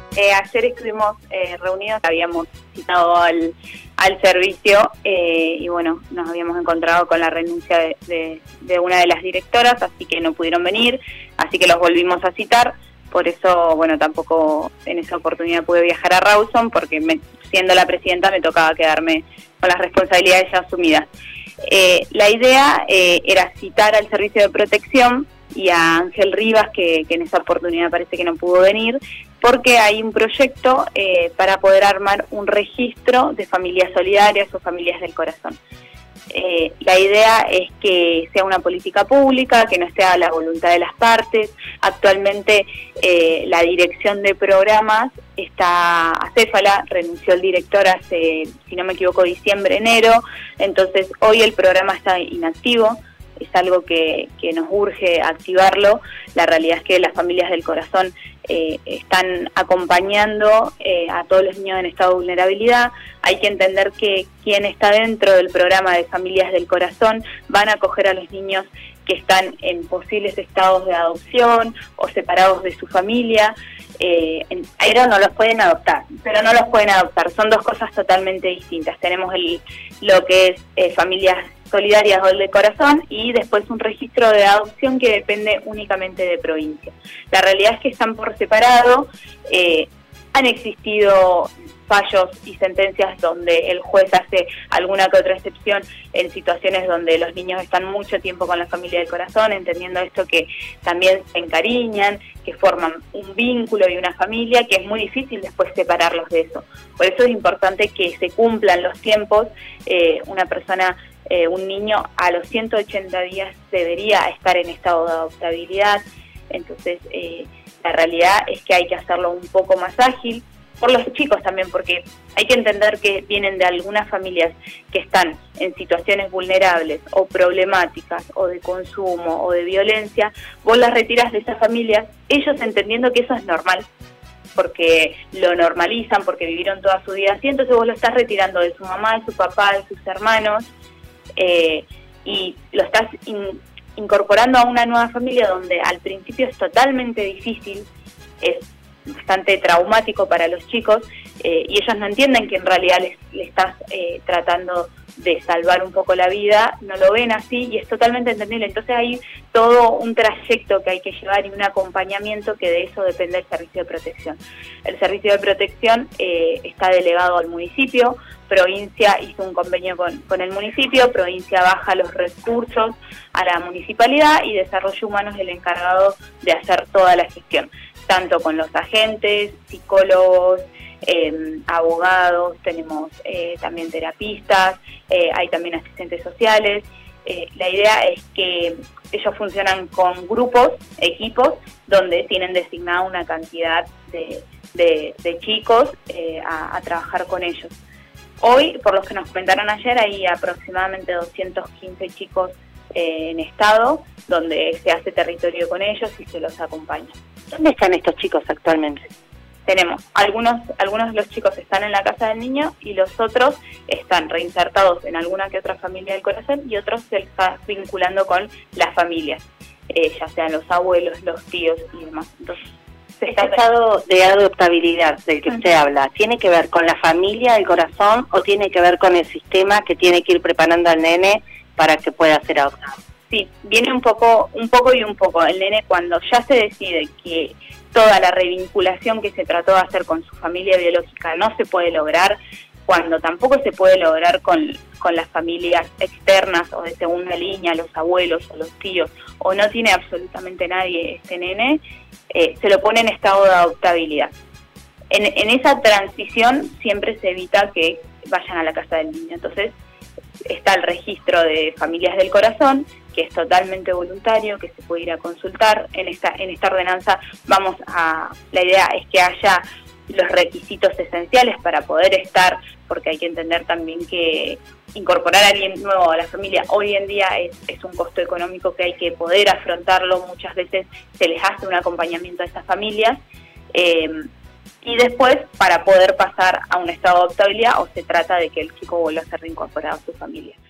Ayer estuvimos reunidos, habíamos citado al servicio y bueno, nos habíamos encontrado con la renuncia de una de las directoras, así que no pudieron venir, así que los volvimos a citar. Por eso, bueno, tampoco en esa oportunidad pude viajar a Rawson, porque siendo la presidenta me tocaba quedarme con las responsabilidades ya asumidas. La idea era citar al servicio de protección y a Ángel Rivas, que en esa oportunidad parece que no pudo venir, porque hay un proyecto para poder armar un registro de familias solidarias o familias del corazón. La idea es que sea una política pública, que no esté a la voluntad de las partes. Actualmente la dirección de programas está acéfala, renunció el director hace, si no me equivoco, diciembre, enero, entonces hoy el programa está inactivo. Es algo que nos urge activarlo. La realidad es que las familias del corazón están acompañando a todos los niños en estado de vulnerabilidad. Hay que entender que quien está dentro del programa de familias del corazón van a acoger a los niños que están en posibles estados de adopción o separados de su familia. Pero no los pueden adoptar. Pero no los pueden adoptar, son dos cosas totalmente distintas. Tenemos lo que es familias solidarias o el de corazón, y después un registro de adopción que depende únicamente de provincia. La realidad es que están por separado. Han existido fallos y sentencias donde el juez hace alguna que otra excepción en situaciones donde los niños están mucho tiempo con la familia del corazón, entendiendo esto que también se encariñan, que forman un vínculo y una familia, que es muy difícil después separarlos de eso. Por eso es importante que se cumplan los tiempos. Una persona, un niño a los 180 días debería estar en estado de adoptabilidad. Entonces la realidad es que hay que hacerlo un poco más ágil, por los chicos también, porque hay que entender que vienen de algunas familias que están en situaciones vulnerables o problemáticas o de consumo o de violencia. Vos las retiras de esas familias, ellos entendiendo que eso es normal, porque lo normalizan, porque vivieron toda su vida así, entonces vos lo estás retirando de su mamá, de su papá, de sus hermanos, y lo estás incorporando a una nueva familia donde al principio es totalmente difícil, es bastante traumático para los chicos, y ellos no entienden que en realidad le estás tratando de salvar un poco la vida, no lo ven así y es totalmente entendible. Entonces hay todo un trayecto que hay que llevar y un acompañamiento, que de eso depende el servicio de protección. El servicio de protección está delegado al municipio, provincia hizo un convenio con el municipio, provincia baja los recursos a la municipalidad y desarrollo humano es el encargado de hacer toda la gestión, tanto con los agentes, psicólogos, abogados, tenemos también terapistas, hay también asistentes sociales. La idea es que ellos funcionan con grupos, equipos, donde tienen designada una cantidad de chicos a trabajar con ellos. Hoy, por los que nos comentaron ayer, hay aproximadamente 215 chicos en estado, donde se hace territorio con ellos y se los acompaña. ¿Dónde están estos chicos actualmente? Tenemos algunos de los chicos están en la casa del niño y los otros están reinsertados en alguna que otra familia del corazón y otros se están vinculando con las familias, ya sean los abuelos, los tíos y demás. Entonces, este estado de adoptabilidad del que usted habla, ¿tiene que ver con la familia del corazón o tiene que ver con el sistema que tiene que ir preparando al nene para que pueda ser adoptado? Sí, viene un poco y un poco. El nene, cuando ya se decide que toda la revinculación que se trató de hacer con su familia biológica no se puede lograr, cuando tampoco se puede lograr con las familias externas o de segunda línea, los abuelos o los tíos, o no tiene absolutamente nadie este nene, se lo pone en estado de adoptabilidad. En esa transición siempre se evita que vayan a la casa del niño. Entonces está el registro de familias del corazón, que es totalmente voluntario, que se puede ir a consultar. En esta ordenanza la idea es que haya los requisitos esenciales para poder estar, porque hay que entender también que incorporar a alguien nuevo a la familia hoy en día es un costo económico que hay que poder afrontarlo. Muchas veces se les hace un acompañamiento a estas familias, y después para poder pasar a un estado de adoptabilidad o se trata de que el chico vuelva a ser reincorporado a su familia.